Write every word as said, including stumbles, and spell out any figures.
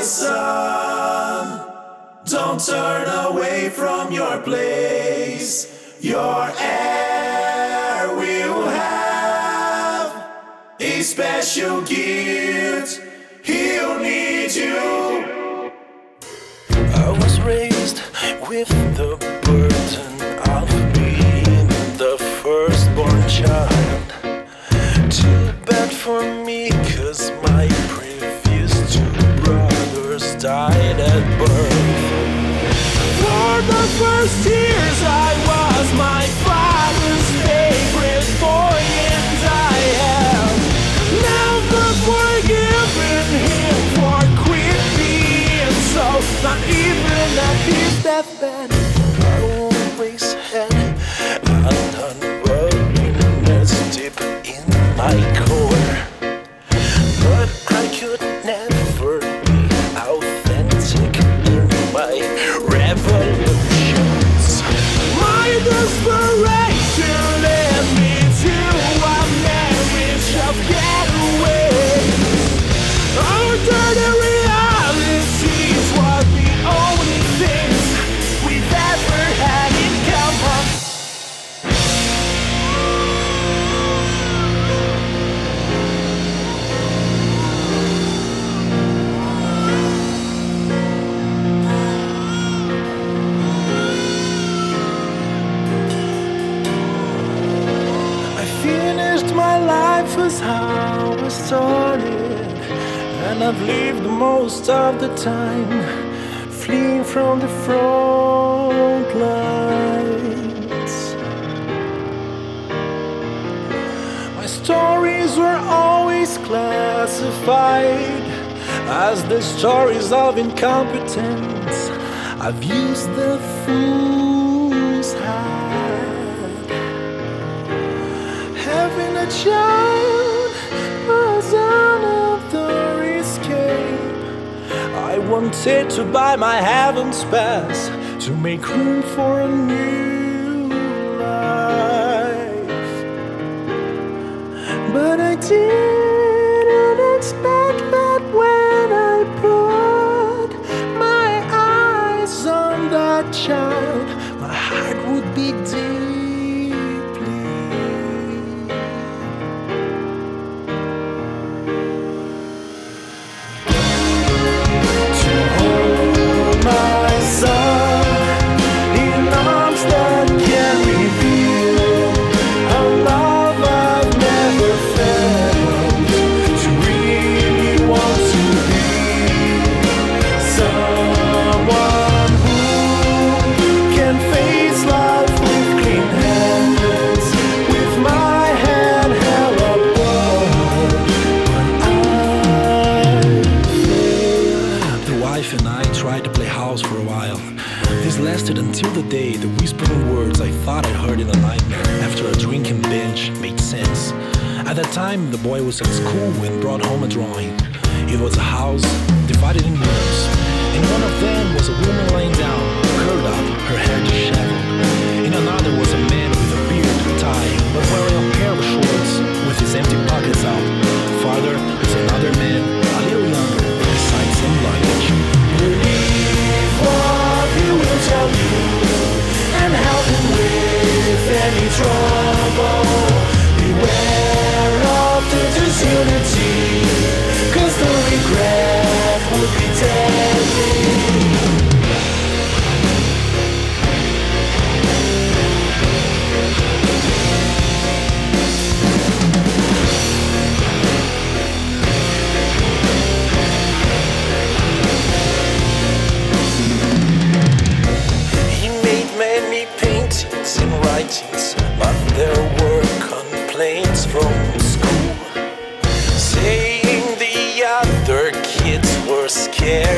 son, don't turn away from your place. Your heir will have a special gift. He'll need you. I was raised with the burden of being the firstborn child. Too bad for me, cause my previous two brothers died at birth. For the first years I was my father's favorite boy, and I have never forgiven him for quit being so. Not even at his deathbed, I always had an unworthiness deep in my core. But I could never be authentic in my revolutions. My desperation led me to a marriage of getaways. Alternate realities was the only things we've ever had in common. I finished my life as how I started, and I've lived most of the time fleeing from the front lines. My stories were always classified as the stories of incompetence. I've used the fool's hat. Having a child was another escape. I wanted to buy my heaven's pass to make room for a new life, but I didn't expect that when I put my eyes on that child, my heart would be deeply. To hold my son in arms that can reveal a love I've never felt. To really want to be someone who can face life with clean hands, with my head held above when I fail. The wife and I tried to play house for a while. This lasted until the day the whispering words I thought I heard in a nightmare after a drinking binge made sense. At that time, the boy was at school and brought home a drawing. It was a house divided in rooms. In one of them was a woman laying down, curled up, her hair disheveled. In another was a man with a beard, tie, but wearing a pair of shorts with his empty pockets out. Farther was another man, a little younger, beside some luggage. Believe what he will tell you and help him with any trouble. Beware of the disunity, cause the regret would be deadly. He made many paintings and writings, but there were complaints from school saying the other kids were scared